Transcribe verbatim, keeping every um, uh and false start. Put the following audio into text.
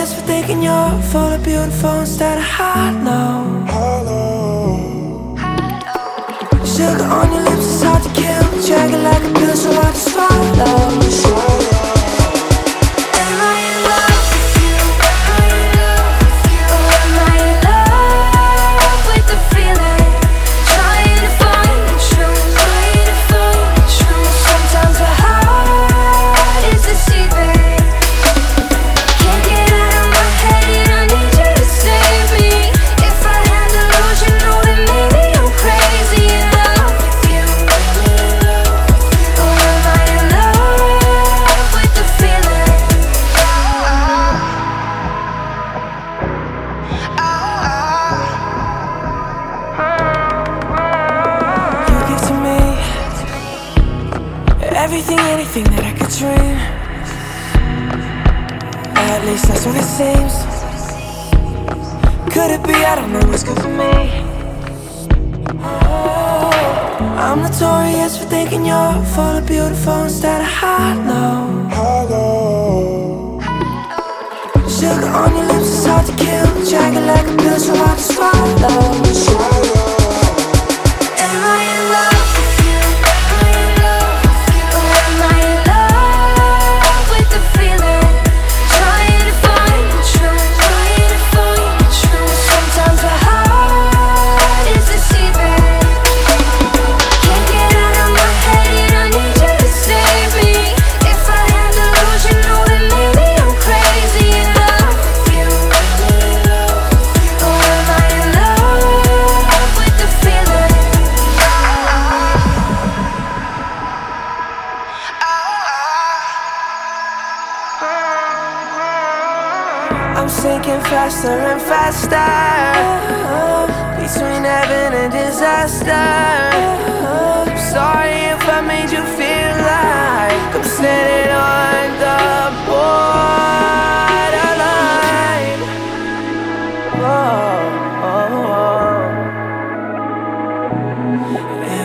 notorious for thinking you're full of beautiful instead of hollow. Sugar on your lips is hard to kill. Drag it like a pill so hard to swallow. Am I in love with you? Am I in love with you? Or am I in love with the feeling? Trying to find the truth, trying to find the truth. Sometimes the heart is deceiving. Can't get out of my head, I need you to save me. If I had to lose, you know that maybe I'm crazy in love with you. Or am I in love with the feeling? You give to me everything, anything that I could dream. At least that's what it seems. Could it be? I don't know what's good for me. Oh, I'm notorious for thinking you're full of beautiful instead of hollow. Sugar on your lips is hard to kill. Drag it like a pill so hard to swallow. Am I in love with you? Am I in love with you? Or am I in love with the feeling? Trying to find the truth, trying to find the truth. Sometimes the heart is deceiving. Can't get out of my head, I need you to save me. If I had to lose, you know that maybe I'm crazy in love with you. Or am I in love with the feeling? I'm sinking faster and faster between heaven and disaster. I'm sorry if I made you feel like I'm standing on the borderline. Whoa, oh, oh.